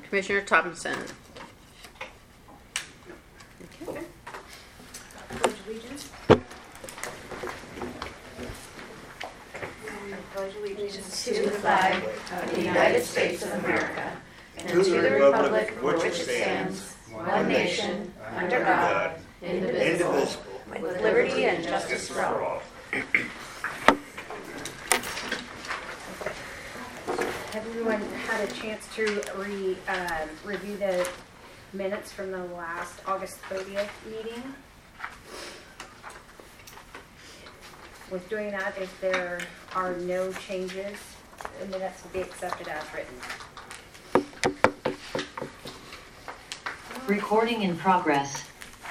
Commissioner Thompson. Okay. Pledge allegiance. Pledge allegiance to the flag of the United States of America and to the republic for which it stands, one nation, under God, indivisible, with liberty and justice for all. Have everyone had a chance to review the minutes from the last August 30th meeting? With doing that, if there are no changes, the minutes will be accepted as written. Recording in progress.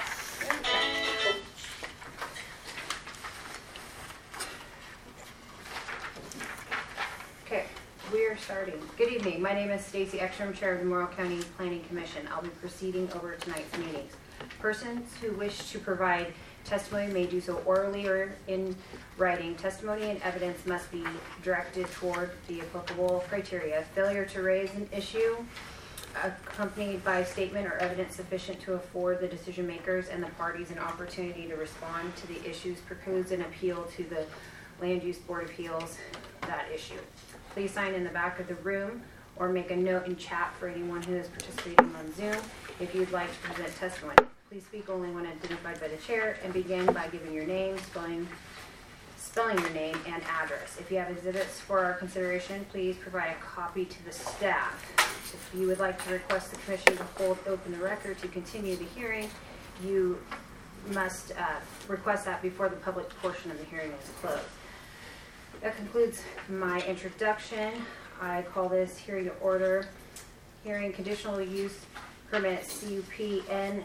Okay, we are starting. Good evening. My name is Stacy Ekstrom, Chair of the Morrow County Planning Commission. I'll be proceeding over tonight's meetings. Persons who wish to provide testimony may do so orally or in writing. Testimony and evidence must be directed toward the applicable criteria. Failure to raise an issue accompanied by statement or evidence sufficient to afford the decision makers and the parties an opportunity to respond to the issues proposed and appeal to the Land Use Board Appeals that issue. Please sign in the back of the room or make a note in chat for anyone who is participating on Zoom if you'd like to present testimony. Please speak only when identified by the chair and begin by giving your name, spelling your name, and address. If you have exhibits for our consideration, please provide a copy to the staff. If you would like to request the commission to hold open the record to continue the hearing, you must request that before the public portion of the hearing is closed. That concludes my introduction. I call this hearing to order. Hearing conditional use permit CUPN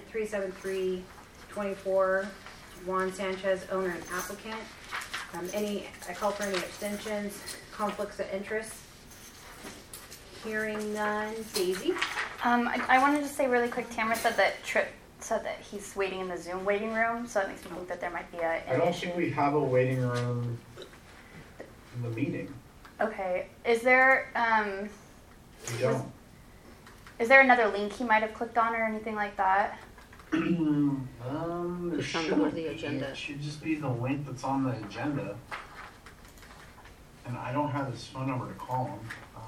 37324, Juan Sanchez, owner and applicant. I call for any abstentions, conflicts of interest. Hearing none. Daisy? I wanted to say really quick, Tamara said that Tripp said that he's waiting in the Zoom waiting room, so that makes me think that there might be an I don't issue. think we have a waiting room in the meeting. Okay. Is there We don't. is there another link he might have clicked on or anything like that? There It's on shouldn't the be. agenda. It should just be the link that's on the agenda. And I don't have his phone number to call him.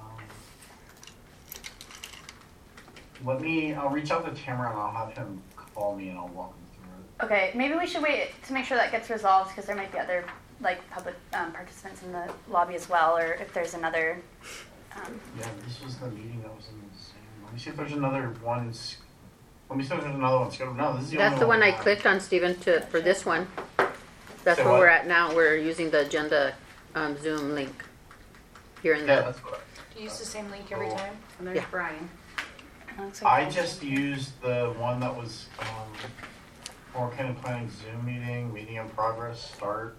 I'll reach out to Tamara and I'll have him call me and I'll walk him through it. Okay, maybe we should wait to make sure that gets resolved because there might be other public participants in the lobby as well, or if there's another. Yeah, this was the meeting that was in the same. Let me see if there's another one. Let me see if there's another one scheduled. No, this is the That's only the one we I have. clicked on, Stephen, for this one. That's Say where what? we're at now. We're using the agenda Zoom link here in Yeah, the. that's correct. Do you use the same link every time? And there's Yeah. Brian. Looks like I there's- just used the one that was Morrow County Planning Zoom meeting in progress, start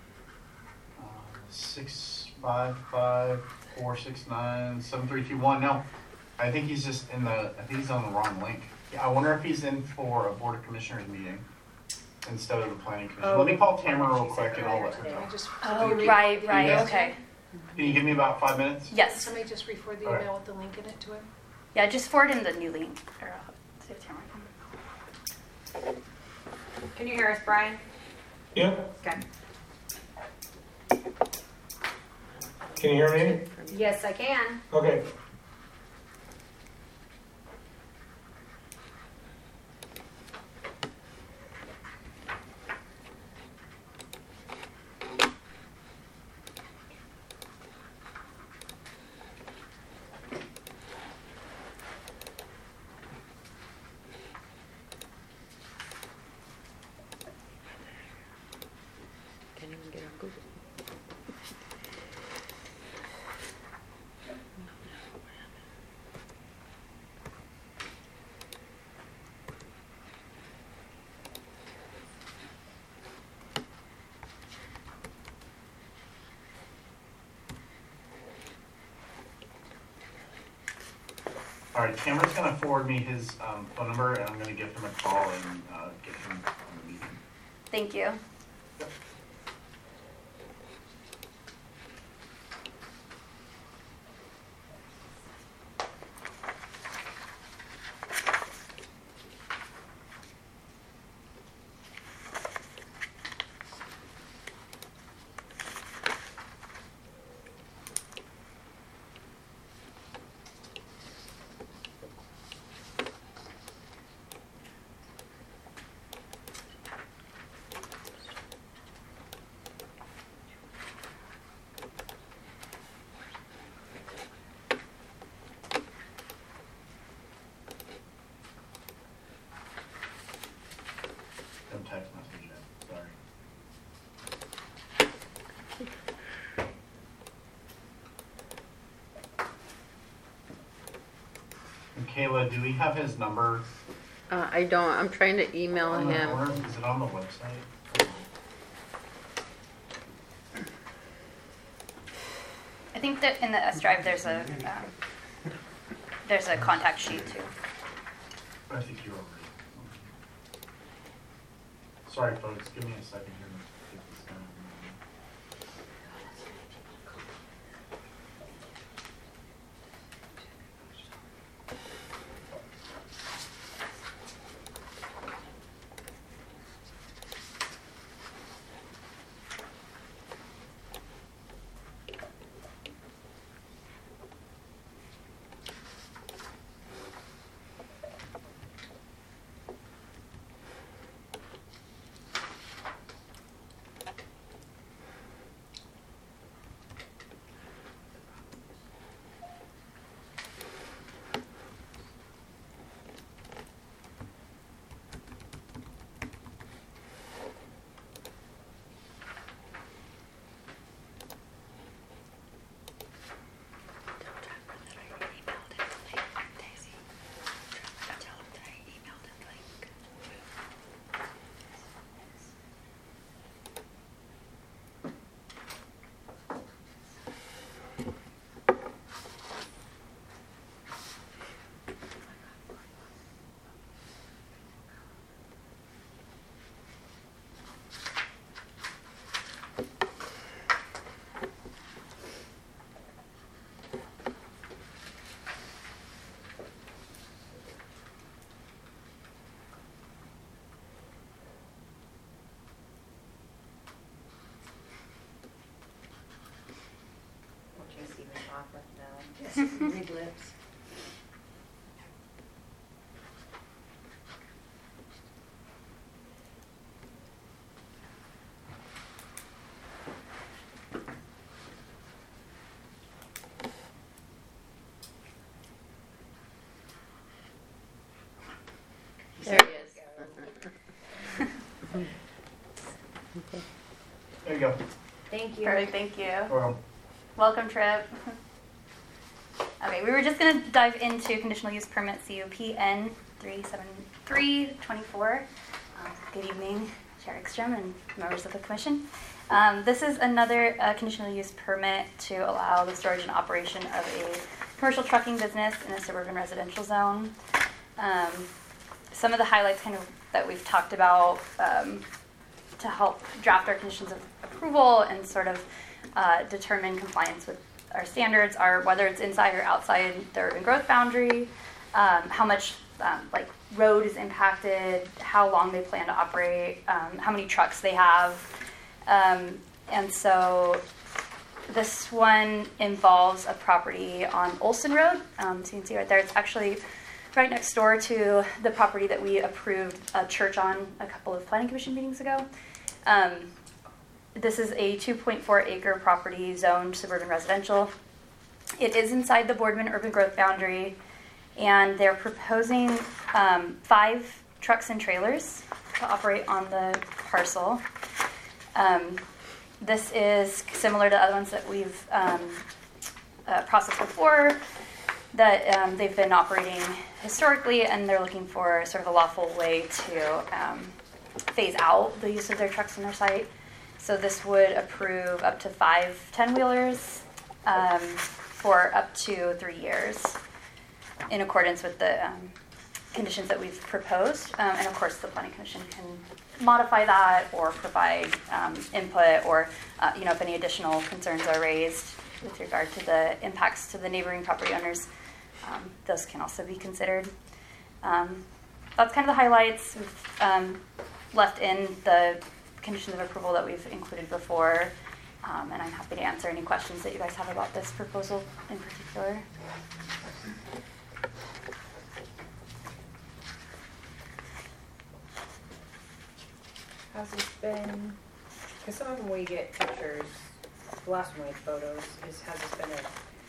655-469-7321. No, I think he's just I think he's on the wrong link. Yeah, I wonder if he's in for a Board of Commissioners meeting instead of the Planning Commission. Oh. Let me call Tamara real quick and I'll let her Today. know. Oh, right, Yes. okay. Can you give me about 5 minutes? Yes. Somebody just re-forward the All right. email with the link in it to him? Yeah, just forward in the new link. Or I'll see if Tamara can. Can you hear us, Brian? Yeah, Okay. can you hear me? Yes, I can. Okay. Can't even get on Google. All right, Tamara's going to forward me his phone number, and I'm going to give him a call and get him on the meeting. Thank you. And Kayla, do we have his number? I don't, I'm trying to email On the him. corner? Is it on the website? I think that in the S drive there's a contact sheet too. I think you're over it. Sorry, folks. Give me a second here to get this done. Just even talk with them. Yes, read lips. There he is. There you go. Thank you. Perfect, thank you. Well, Welcome, Trip. Okay, we were just going to dive into conditional use permit CUPN 37324. Good evening, Chair Ekstrom and members of the commission. This is another conditional use permit to allow the storage and operation of a commercial trucking business in a suburban residential zone. Some of the highlights kind of that we've talked about to help draft our conditions of approval and sort of determine compliance with our standards are whether it's inside or outside the urban growth boundary, how much like road is impacted, how long they plan to operate, how many trucks they have. And so this one involves a property on Olson Road. So you can see right there, it's actually right next door to the property that we approved a church on a couple of planning commission meetings ago. This is a 2.4 acre property zoned suburban residential. It is inside the Boardman urban growth boundary, and they're proposing 5 trucks and trailers to operate on the parcel. This is similar to other ones that we've processed before, that they've been operating historically, and they're looking for sort of a lawful way to phase out the use of their trucks on their site. So this would approve up to 5 10-wheelers for up to 3 years in accordance with the conditions that we've proposed. And of course, the Planning Commission can modify that or provide input or, if any additional concerns are raised with regard to the impacts to the neighboring property owners, those can also be considered. That's kind of the highlights. We've left in the conditions of approval that we've included before, and I'm happy to answer any questions that you guys have about this proposal in particular. How's this been? Because some of them we get pictures, the last one we had photos, has this been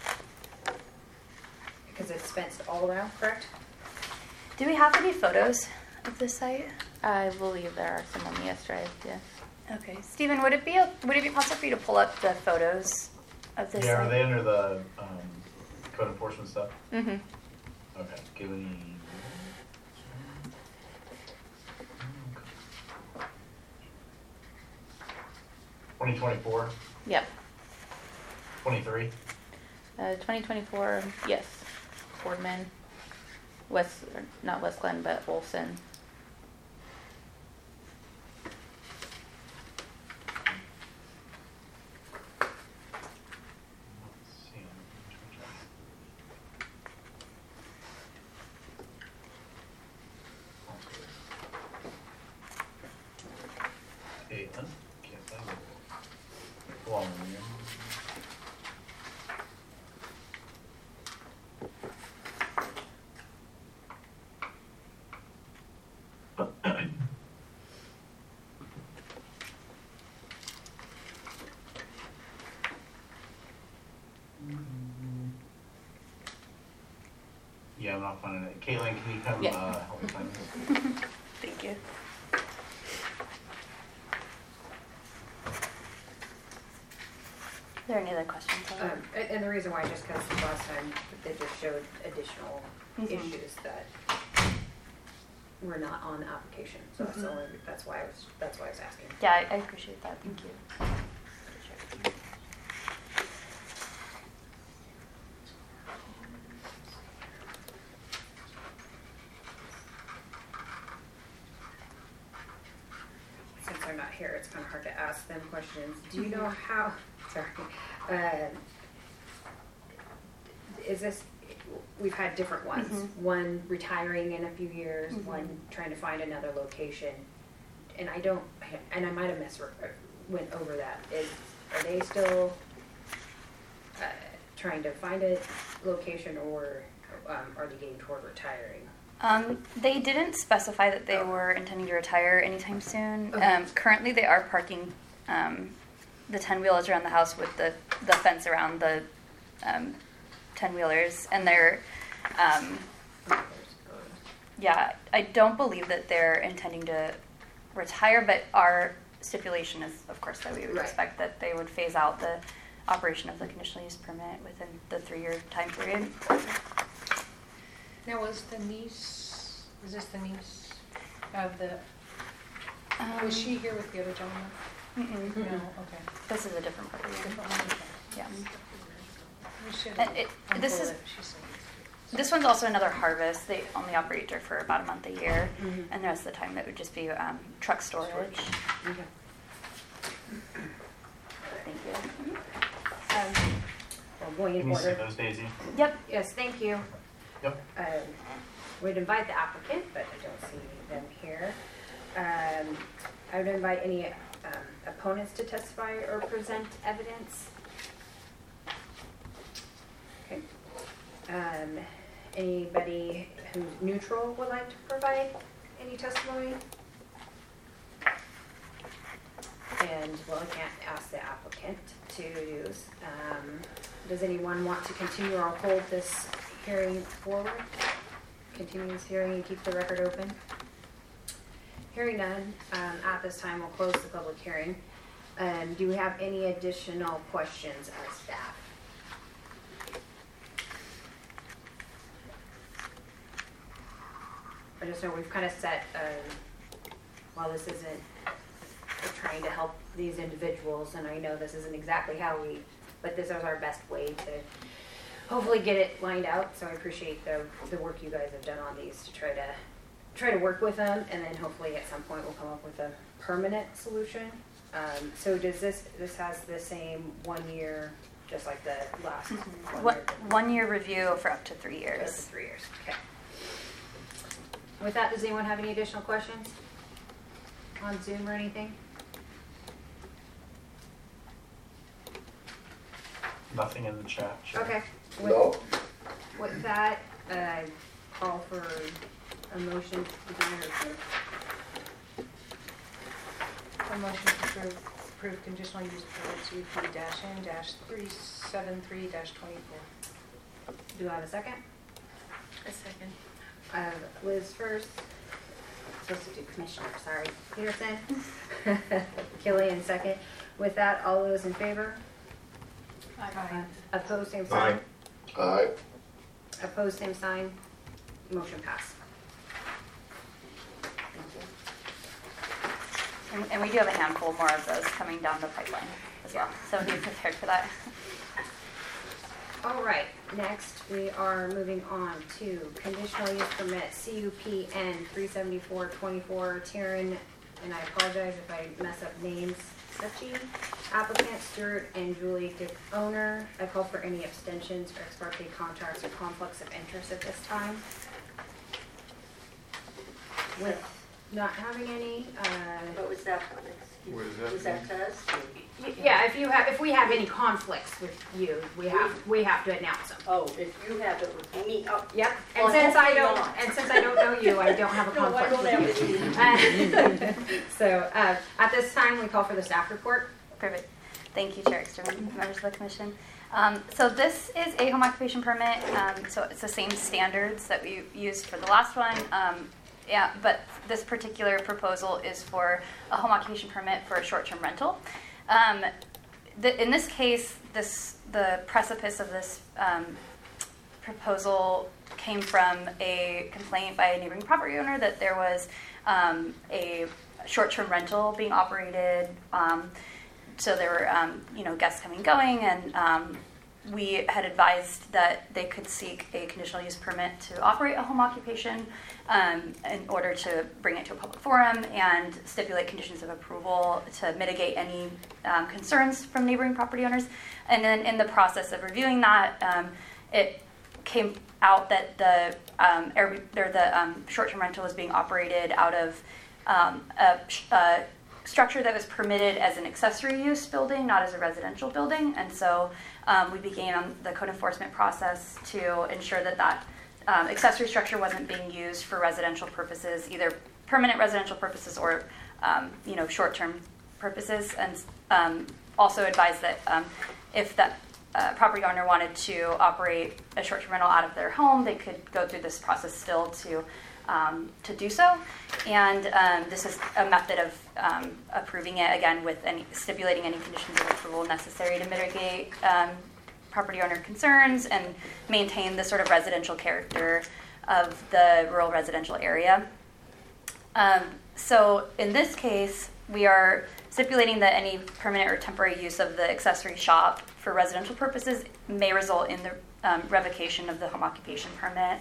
because it's fenced all around, correct? Do we have any photos of this site? I believe there are some on the S drive, yes. Okay, Stephen, would it be possible for you to pull up the photos of this yeah, site? are they under the code enforcement stuff? Mm-hmm. Okay, give me. 2024, Yep. 23. 2024, yes. Boardman, not West Glen, but Olson. Let's see. Caitlin, can't find it. Long. Yeah, I'm not finding it. Caitlin, can you come Yeah. help me find this? Thank you. Are there any other questions? And the reason why, just because last time they just showed additional Mhm. issues that were not on the application, so that's the only, that's why I was asking. Yeah, I appreciate that. Thank you. Since they're not here, it's kind of hard to ask them questions. Do you know how, sorry, is this, we've had different ones. One retiring in a few years, one trying to find another location. And I might have went over that. Are they still trying to find a location, or are they getting toward retiring? They didn't specify that they were intending to retire anytime soon. Okay. Currently, they are parking the 10-wheelers around the house with the fence around the 10-wheelers, and they're yeah. I don't believe that they're intending to retire, but our stipulation is, of course, that we would Right. expect that they would phase out the operation of the conditional use permit within the 3-year time period. Now, is this the niece of the, was she here with the other gentleman? Mm-mm. No, okay. This is a different property. Different one, okay. Yeah. We should And this unfold is- it, she said. This one's also another harvest. They only operate there for about a month a year, Mhm. and the rest of the time it would just be truck storage. Okay. Thank you. Well, going in Can you see order. those, Daisy? Yep. Yes, thank you. Yep. We'd invite the applicant, but I don't see them here. I would invite any opponents to testify or present evidence. Okay. Anybody who's neutral would like to provide any testimony? And, well, I can't ask the applicant to use. Does anyone want to continue or hold this hearing forward? Continue this hearing and keep the record open? Hearing none, at this time, we'll close the public hearing. Do we have any additional questions as staff? I just know we've kind of set, while this isn't trying to help these individuals, and I know this isn't exactly how but this is our best way to hopefully get it lined out. So I appreciate the work you guys have done on these to try to work with them, and then hopefully at some point we'll come up with a permanent solution. So does this has the same 1 year, just like the last 1 year? 1 year review for up to 3 Up to years. 3 years, okay. With that, does anyone have any additional questions on Zoom or anything? Nothing in the chat. Sure. Okay. With that, call for a motion to be A motion to approve conditional use permit UP-N-373-24. Do I have a second? A second. I have Liz first. Supposed to do commissioner, sorry. Peterson. Killian second. With that, all those in favor? Aye. Opposed, same sign. Aye. Opposed, same sign. Motion passed. And we do have a handful more of those coming down the pipeline as well, so be prepared for that. All right, next we are moving on to conditional use permit CUPN 37424 Taryn, and I apologize if I mess up names, Suchi, applicant Stuart and Julie Dick, owner. I call for any abstentions or ex parte contracts or conflicts of interest at this time. With not having any, What was that one? What is that? Was that to us? yeah, if we have any conflicts with you, we have to announce them. Oh, if you have it with me, oh. Yep, Well, and since I hopefully don't know you, I don't have a No, I conflict don't with have you. it. So, at this time, we call for the staff report. Perfect. Thank you, Chair Exterman, members of the commission. So this is a home occupation permit. So it's the same standards that we used for the last one. Yeah, but this particular proposal is for a home occupation permit for a short-term rental. In this case, the precipice of this proposal came from a complaint by a neighboring property owner that there was a short-term rental being operated. So there were, guests coming and going, and we had advised that they could seek a conditional use permit to operate a home occupation in order to bring it to a public forum and stipulate conditions of approval to mitigate any concerns from neighboring property owners. And then in the process of reviewing that, it came out that the short-term rental was being operated out of a structure that was permitted as an accessory use building, not as a residential building. And so we began on the code enforcement process to ensure that accessory structure wasn't being used for residential purposes, either permanent residential purposes or short-term purposes. And also advised that if that property owner wanted to operate a short-term rental out of their home, they could go through this process still to do so. And this is a method of approving it, again, with stipulating any conditions of approval necessary to mitigate property owner concerns and maintain the sort of residential character of the rural residential area. So in this case, we are stipulating that any permanent or temporary use of the accessory shop for residential purposes may result in the revocation of the home occupation permit.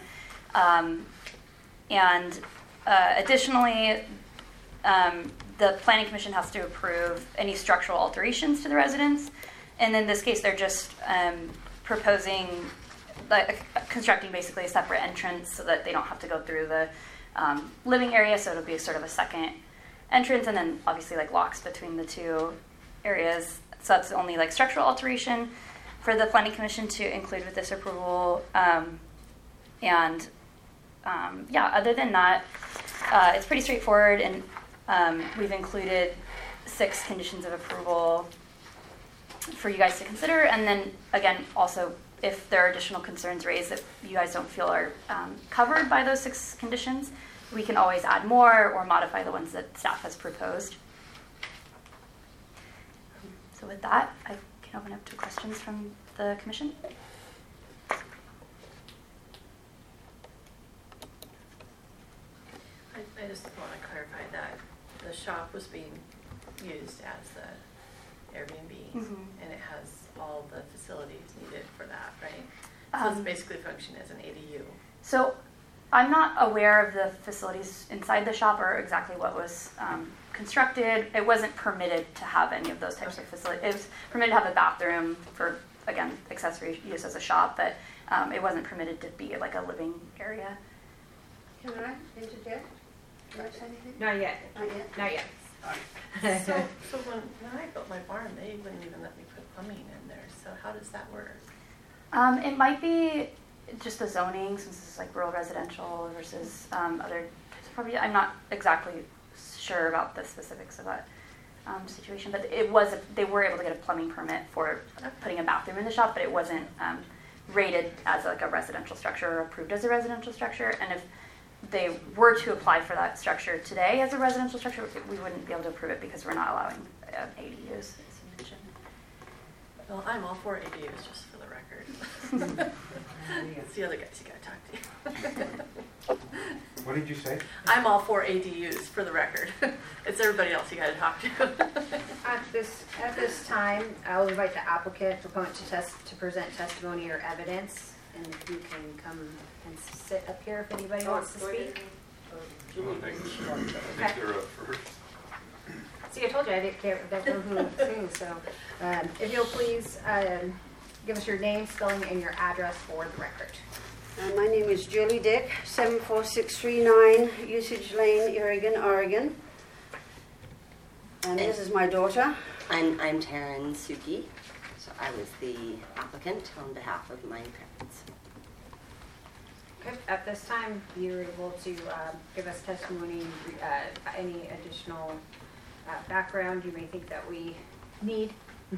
And additionally, the Planning Commission has to approve any structural alterations to the residence. And in this case, they're just proposing, constructing basically a separate entrance so that they don't have to go through the living area. So it'll be sort of a second entrance, and then obviously locks between the two areas. So that's only structural alteration for the Planning Commission to include with this approval. Other than that, it's pretty straightforward, and we've included 6 conditions of approval for you guys to consider. And then, again, also, if there are additional concerns raised that you guys don't feel are covered by those 6 conditions, we can always add more or modify the ones that staff has proposed. So with that, I can open up to questions from the commission. I just want to clarify that the shop was being used as the Airbnb, and it has all the facilities needed for that, right? So it's basically functioning as an ADU. So I'm not aware of the facilities inside the shop or exactly what was constructed. It wasn't permitted to have any of those types of facilities. It was permitted to have a bathroom for, again, accessory use as a shop, but it wasn't permitted to be a living area. Can I interject? Do I say anything? Not yet. Not yet? Not yet. So when I built my barn, they wouldn't even let me put plumbing in there. So how does that work? It might be just the zoning, since this is rural residential versus other types of property. I'm not exactly sure about the specifics of that situation, but they were able to get a plumbing permit for putting a bathroom in the shop, but it wasn't rated as a residential structure or approved as a residential structure. And if they were to apply for that structure today as a residential structure, we wouldn't be able to approve it because we're not allowing ADUs, as you mentioned. Well, I'm all for ADUs, just for the record. It's the other guys you gotta talk to. did you say? I'm all for ADUs, for the record. It's everybody else you gotta talk to. At this time, I'll invite the applicant, proponent to present testimony or evidence. And if you can come and sit up here if anybody wants to speak. Okay. See, I told you I didn't know who, so if you'll please give us your name, spelling, and your address for the record. My name is Julie Dick, 74639 Usage Lane, Oregon, Oregon. And this is my daughter. I'm Taryn Suki, so I was the applicant on behalf of my parents. Okay. At this time, you're able to give us testimony, any additional background you may think that we need.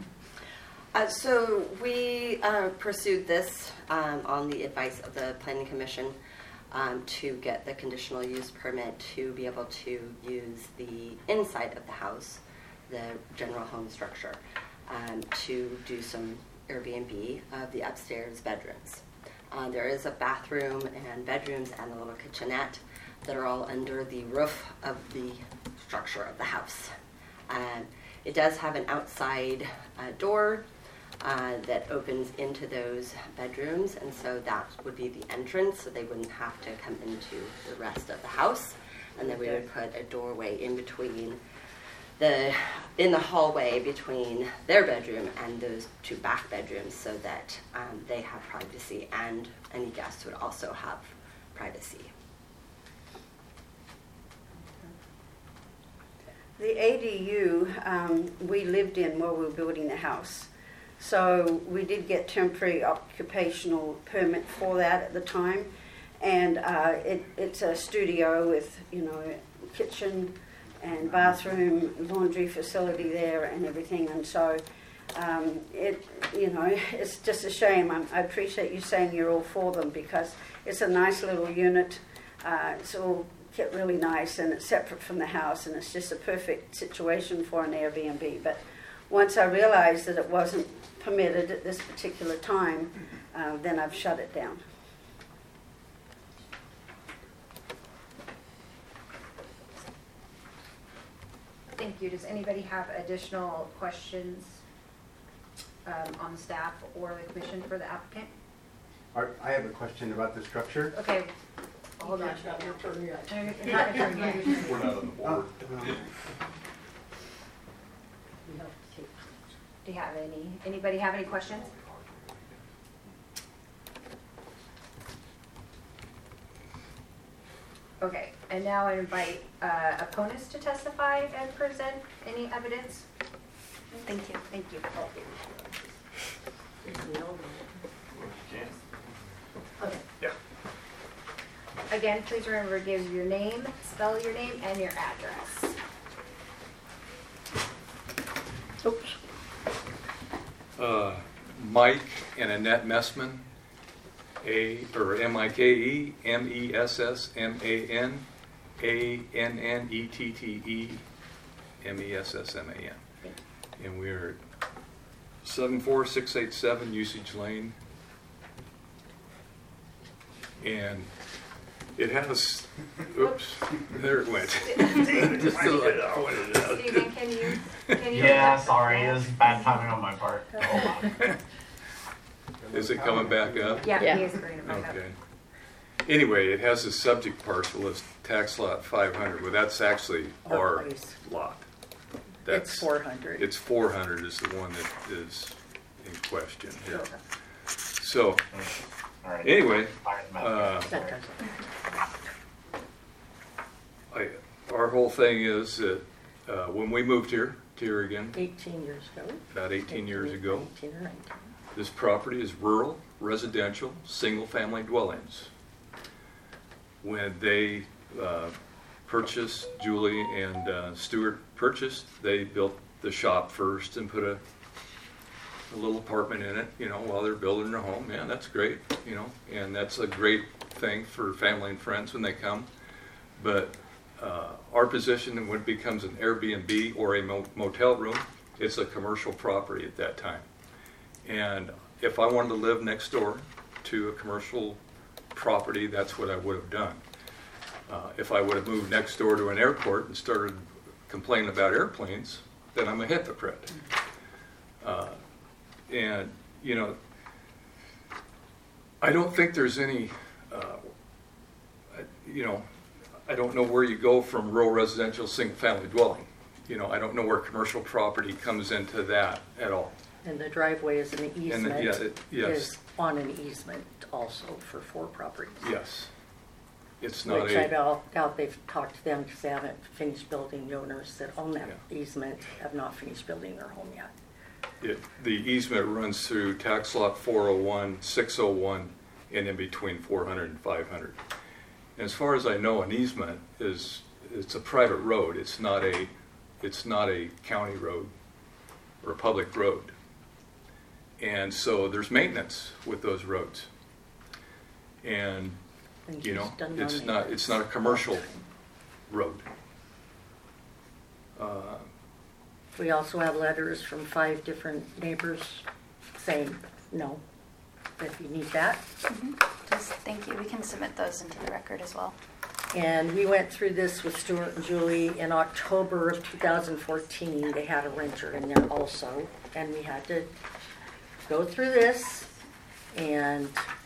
So we pursued this on the advice of the Planning Commission to get the conditional use permit to be able to use the inside of the house, the general home structure, to do some Airbnb of the upstairs bedrooms. There is a bathroom and bedrooms and a little kitchenette that are all under the roof of the structure of the house. It does have an outside door that opens into those bedrooms, and so that would be the entrance, so they wouldn't have to come into the rest of the house. And then we would put a doorway in between in the hallway between their bedroom and those two back bedrooms, so that they have privacy, and any guests would also have privacy. The ADU we lived in while we were building the house. So we did get temporary occupational permit for that at the time. And it's a studio with, kitchen and bathroom, laundry facility there and everything. And so it's just a shame. I appreciate you saying you're all for them, because it's a nice little unit. It's all kept really nice, and it's separate from the house, and it's just a perfect situation for an Airbnb. But once I realized that it wasn't permitted at this particular time, then I've shut it down. Thank you. Does anybody have additional questions on staff or the commission for the applicant? I have a question about the structure. Okay. Hold on. Not your turn yet. It's not your turn yet. We're not on the board. Do you have anybody have any questions? Okay, and now I invite opponents to testify and present any evidence. Thank you. Thank you. Okay. Yeah. Again, please remember to give your name, spell your name, and your address. Oops. Mike and Annette Messman, Mike Messman, Annette Messman. And we're 74687 Usage Lane. And it has, oops, there it went. Just so I pointed it out. Stephen, can you? Yeah, sorry, it was bad timing on my part. Hold on. Is it coming back up? Yeah, he is bringing it back up. Okay. Anyway, it has a subject parcel as tax lot 500, but that's actually our lot. It's 400. It's 400 is the one that is in question here. So, anyway, our whole thing is that when we moved here to Oregon, 18 years ago. about 18 years ago, 18 or 19. this property is rural, residential, single-family dwellings. When they purchased, Julie and Stuart purchased, they built the shop first and put a little apartment in it, while they're building their home. Yeah, that's great, and that's a great thing for family and friends when they come. But our position, when it becomes an Airbnb or a motel room, it's a commercial property at that time. And if I wanted to live next door to a commercial property, that's what I would have done. If I would have moved next door to an airport and started complaining about airplanes, then I'm a hypocrite. And, you know, I don't think there's any, you know, I don't know where you go from rural residential single-family dwelling. You know, I don't know where commercial property comes into that at all. And the driveway is an easement, yes. is on an easement also for 4 properties. Yes. It's not Which I doubt they've talked to them because they haven't finished building. The owners that own that easement have not finished building their home yet. The easement runs through tax lot 401, 601, and in between 400 and 500. And as far as I know, an easement it's a private road. It's not a county road or a public road. And so there's maintenance with those roads. And you know, it's not a commercial road. We also have letters from 5 different neighbors saying no, if you need that. Just, thank you. We can submit those into the record as well. And we went through this with Stuart and Julie in October of 2014. They had a renter in there also, and we had to go through this, and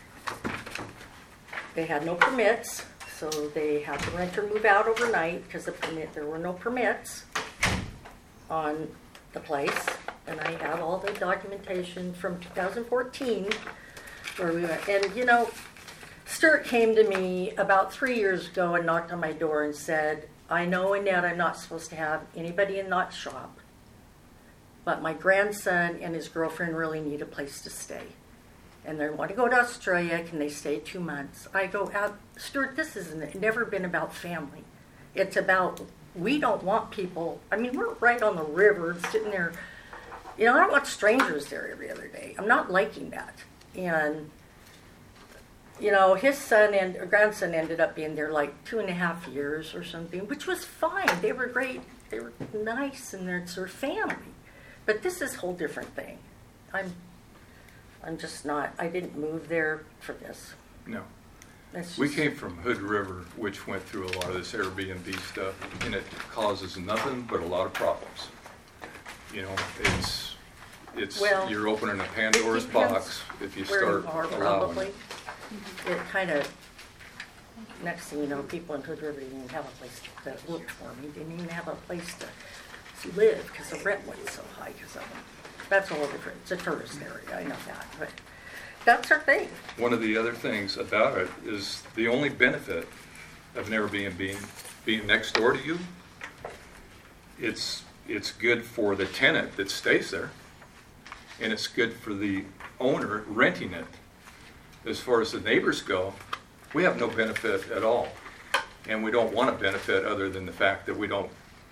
they had no permits, so they had the renter move out overnight because there were no permits on the place. And I had all the documentation from 2014 where we went. And you know, Stuart came to me about 3 years ago and knocked on my door and said, I know, Annette, I'm not supposed to have anybody in that shop, but my grandson and his girlfriend really need a place to stay. And they want to go to Australia. Can they stay 2 months? I go, Stuart, this has never been about family. It's about, we don't want people, I mean, we're right on the river, sitting there. You know, I don't want strangers there every other day. I'm not liking that. And, you know, his son and grandson ended up being there like 2.5 years or something, which was fine. They were great. They were nice, and it's their family. But this is a whole different thing. I'm just not, I didn't move there for this. No. Just, we came from Hood River, which went through a lot of this Airbnb stuff, and it causes nothing but a lot of problems. You know, it's well, you're opening a Pandora's box if you start allowing. Probably. It kind of, next thing you know, people in Hood River didn't even have a place that worked for me. Didn't even have a place to live because the rent went so high because of them. That's a whole different, it's a tourist area, I know that, but that's our thing. One of the other things about it is the only benefit of an Airbnb being next door to you, it's good for the tenant that stays there, and it's good for the owner renting it. As far as the neighbors go, we have no benefit at all, and we don't want a benefit other than the fact that we don't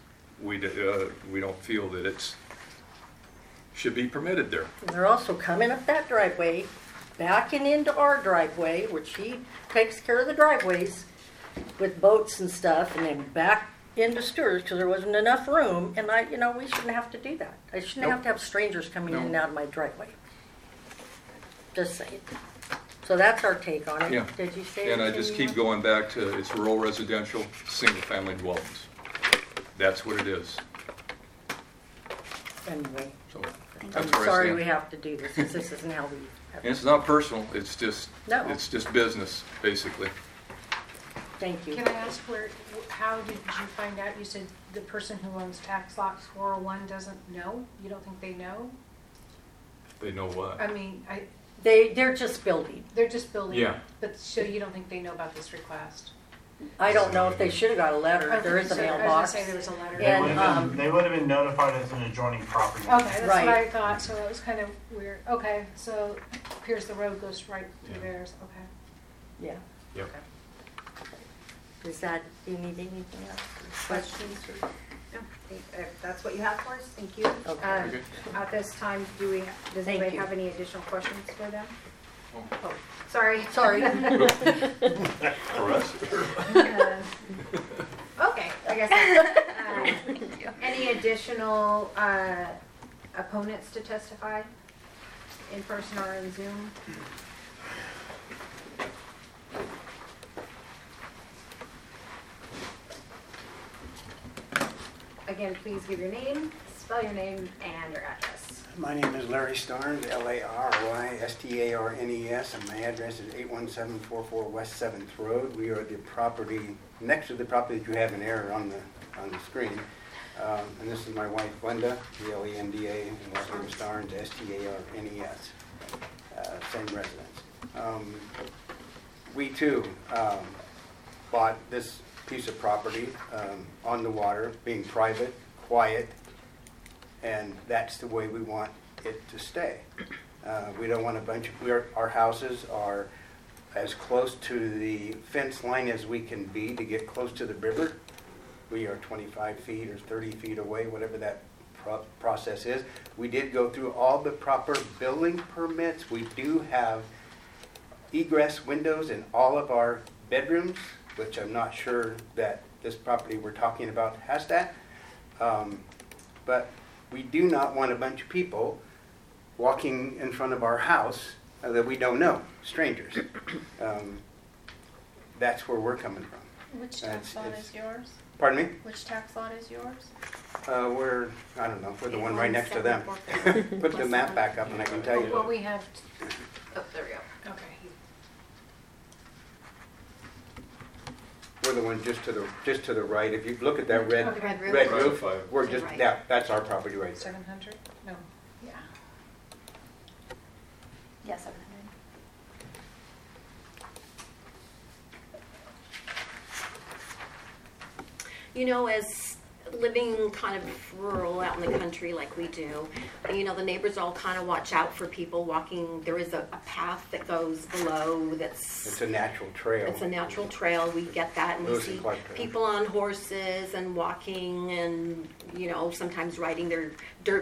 feel that it's should be permitted there. And they're also coming up that driveway, backing into our driveway, which he takes care of the driveways with boats and stuff, and then back into Stewart's because there wasn't enough room. And we shouldn't have to do that. I shouldn't have to have strangers coming in and out of my driveway. Just saying. So that's our take on it. Yeah. Did you say? And I just keep going back to it's rural residential, single-family dwellings. That's what it is. Anyway. So I'm sorry we have to do this because this isn't how we have. And it's not personal. It's just No. business, basically. Thank you. Can I ask how did you find out? You said the person who owns tax lots 401 doesn't know? You don't think they know? They know what? I mean, They're just building. they're just building. Yeah. But so you don't think they know about this request? I don't know if they should have got a letter. There is a mailbox. I was going to say there was a letter. And, they would have been notified as an adjoining property. Okay, that's Right. what I thought, so that was kind of weird. Okay, so here's the road goes right through theirs, okay. Yeah. Yep. Does that, do you need anything else? Questions? Or? No, if that's what you have for us, thank you. Okay. At this time, does Thank anybody you. have any additional questions for them? Oh, sorry. Sorry. For us? Okay, I guess. Any additional opponents to testify in person or in Zoom? Again, please give your name, spell your name, and your address. My name is Larry Starnes, Larry Starnes, and my address is 81744 West 7th Road. We are the property, next to the property that you have an error on the screen. And this is my wife, Glenda, Glenda, and last name is Starnes, Starnes, same residence. We too bought this piece of property on the water, being private, quiet, and that's the way we want it to stay. We don't want a bunch of, our houses are as close to the fence line as we can be to get close to the river. We are 25 feet or 30 feet away, whatever that process is. We did go through all the proper building permits. We do have egress windows in all of our bedrooms, which I'm not sure that this property we're talking about has that. But we do not want a bunch of people walking in front of our house that we don't know, strangers. That's where we're coming from. Which tax lot is yours? Pardon me? Which tax lot is yours? We're the one right next to them. Put the map back up and I can tell you. Well, we have, Oh, there we go. okay. We're the one just to the right. If you look at that red Okay. red roof, Five. we're just Right. that's our property right there. 700? No. Yeah. Yeah, 700. You know, as living kind of rural out in the country like we do, you know, the neighbors all kind of watch out for people walking. There is a path that goes below It's a natural trail. It's a natural trail. We get that, and we Lewis and see Clark Trail. people on horses and walking, and you know, sometimes riding their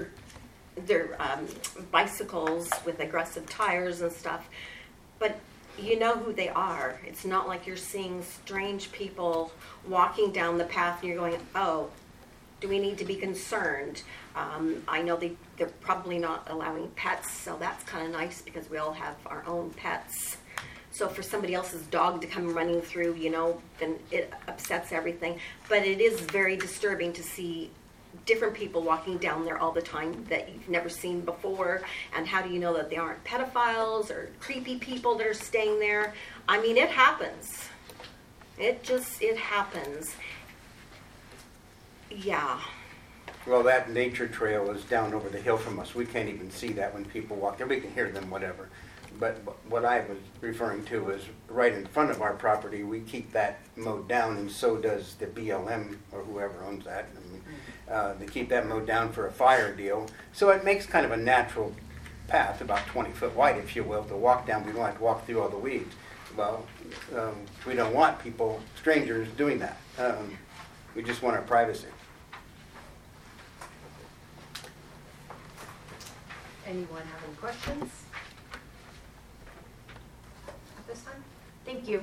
bicycles with aggressive tires and stuff. But you know who they are. It's not like you're seeing strange people walking down the path and you're going, oh, do we need to be concerned? I know they're probably not allowing pets, so that's kind of nice because we all have our own pets. So for somebody else's dog to come running through, you know, then it upsets everything. But it is very disturbing to see different people walking down there all the time that you've never seen before. And how do you know that they aren't pedophiles or creepy people that are staying there? I mean, it happens. It happens. Yeah. Well, that nature trail is down over the hill from us. We can't even see that when people walk there. We can hear them, whatever. But what I was referring to is right in front of our property, we keep that mowed down, and so does the BLM or whoever owns that. I mean, they keep that mowed down for a fire deal. So it makes kind of a natural path, about 20 foot wide, if you will, to walk down. We don't have to walk through all the weeds. Well, we don't want people, strangers, doing that. We just want our privacy. Anyone have any questions at this time? Thank you.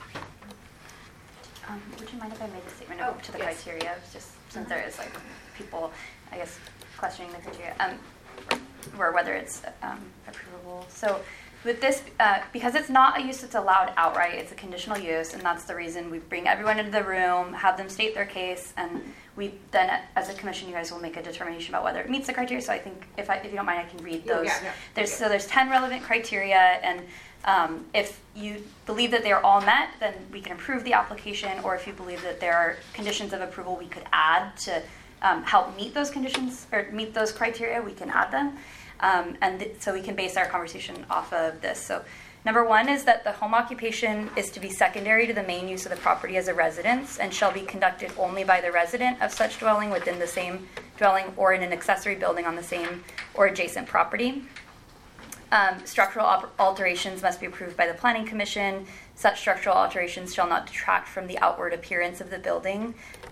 Would you mind if I made a statement Oh, to the yes. criteria, just since there is like people, I guess, questioning the criteria, or whether it's approvable. So with this, because it's not a use that's allowed outright, it's a conditional use, and that's the reason we bring everyone into the room, have them state their case, and we then, as a commission, you guys will make a determination about whether it meets the criteria. So I think, if you don't mind, I can read those. Yeah. So there's 10 relevant criteria, and if you believe that they are all met, then we can approve the application, or if you believe that there are conditions of approval we could add to help meet those conditions, or meet those criteria, we can add them. So we can base our conversation off of this. So number one is that the home occupation is to be secondary to the main use of the property as a residence and shall be conducted only by the resident of such dwelling within the same dwelling or in an accessory building on the same or adjacent property. Structural alterations must be approved by the Planning Commission. Such structural alterations shall not detract from the outward appearance of the building.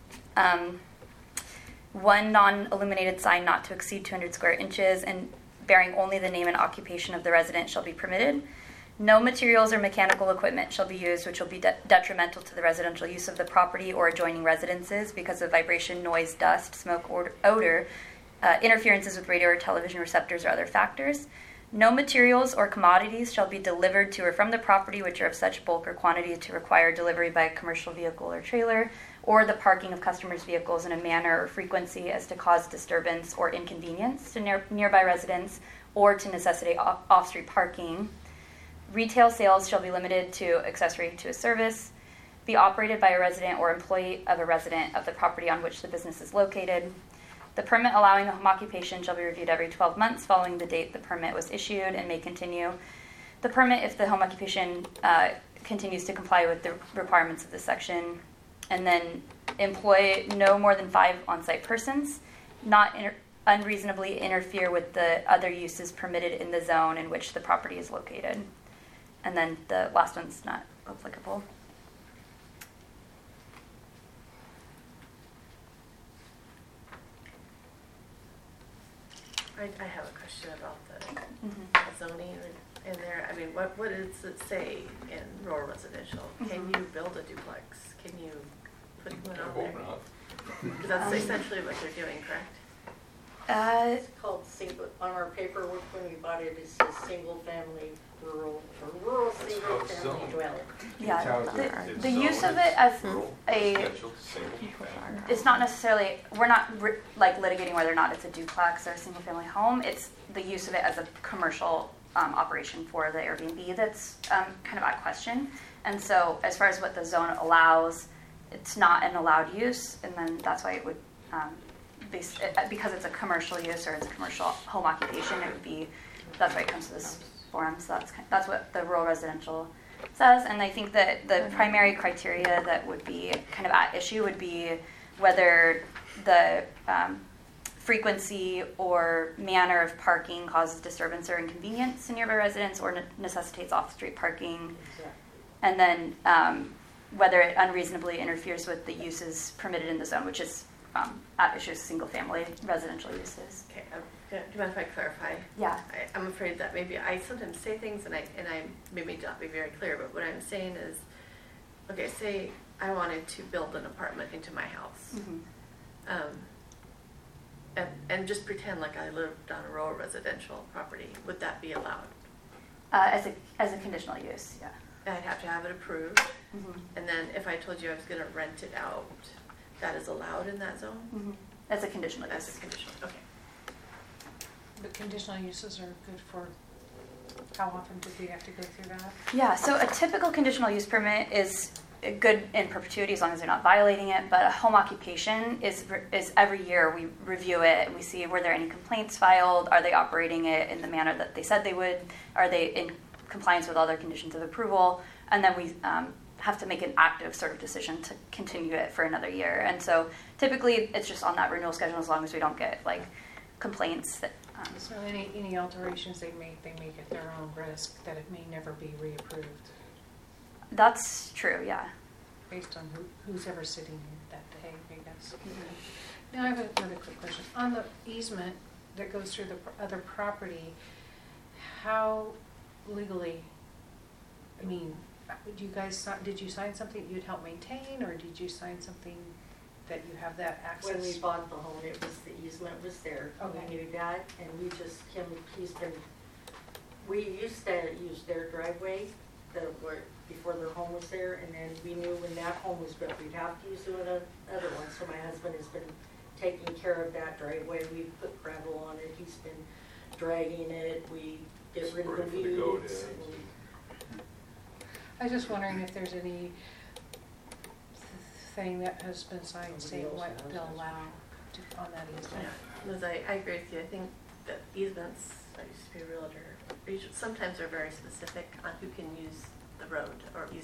One non-illuminated sign not to exceed 200 square inches and bearing only the name and occupation of the resident shall be permitted. No materials or mechanical equipment shall be used which will be detrimental to the residential use of the property or adjoining residences because of vibration, noise, dust, smoke, or odor, interferences with radio or television receptors or other factors. No materials or commodities shall be delivered to or from the property which are of such bulk or quantity to require delivery by a commercial vehicle or trailer or the parking of customers' vehicles in a manner or frequency as to cause disturbance or inconvenience to nearby residents or to necessitate off-street parking. Retail sales shall be limited to accessory to a service, be operated by a resident or employee of a resident of the property on which the business is located. The permit allowing the home occupation shall be reviewed every 12 months following the date the permit was issued and may continue the permit if the home occupation continues to comply with the requirements of this section. And then employ no more than 5 on-site persons, not unreasonably interfere with the other uses permitted in the zone in which the property is located. And then the last one's not applicable. I have a question about the zoning in there. I mean, what does it say in rural residential? Can you build a duplex? Can you put one out there? Because that's essentially what they're doing, correct? It's called single, on our paperwork when we bought it, it says single family rural, or rural single family dwelling. Yeah, the use of it as it's not necessarily, we're not like litigating whether or not it's a duplex or a single family home. It's the use of it as a commercial operation for the Airbnb that's kind of at question. And so as far as what the zone allows, it's not an allowed use, and then that's why it would, because it's a commercial use or it's a commercial home occupation, it would be, that's why it comes to this forum. So that's what the rural residential says. And I think that the primary criteria that would be kind of at issue would be whether the frequency or manner of parking causes disturbance or inconvenience to nearby residents or necessitates off-street parking. And then whether it unreasonably interferes with the uses permitted in the zone, which is at issue single-family residential uses. Okay, do you mind if I clarify? Yeah. I'm afraid that maybe I sometimes say things and I maybe not be very clear, but what I'm saying is, okay, say I wanted to build an apartment into my house. And just pretend like I lived on a rural residential property. Would that be allowed? As a conditional use, yeah. I'd have to have it approved. And then if I told you I was going to rent it out, that is allowed in that zone? As a conditional use. As a conditional, okay. But conditional uses are good for, how often do we have to go through that? Yeah, so a typical conditional use permit is good in perpetuity as long as they're not violating it, but a home occupation is every year we review it and we see were there any complaints filed, are they operating it in the manner that they said they would, are they in compliance with all their conditions of approval, and then we have to make an active sort of decision to continue it for another year. And so typically it's just on that renewal schedule as long as we don't get like complaints that so any alterations they make at their own risk, that it may never be reapproved. That's true, yeah. Based on who's ever sitting that day, I guess. Now I have another quick question. On the easement that goes through the other property, how legally, I mean, did you sign something you'd help maintain, or did you sign something that you have that access? When we bought the home, it was the easement was there. Okay. We knew that, and we used to use their driveway before their home was there, and then we knew when that home was built, we'd have to use another one. So my husband has been taking care of that driveway. We put gravel on it. He's been dragging it. We get rid of the weeds. I was just wondering if there's any thing that has been signed saying what they'll allow on that easement. Yeah, Liz, I agree with you. I think that easements, I used to be a realtor, sometimes are very specific on who can use the road or easement.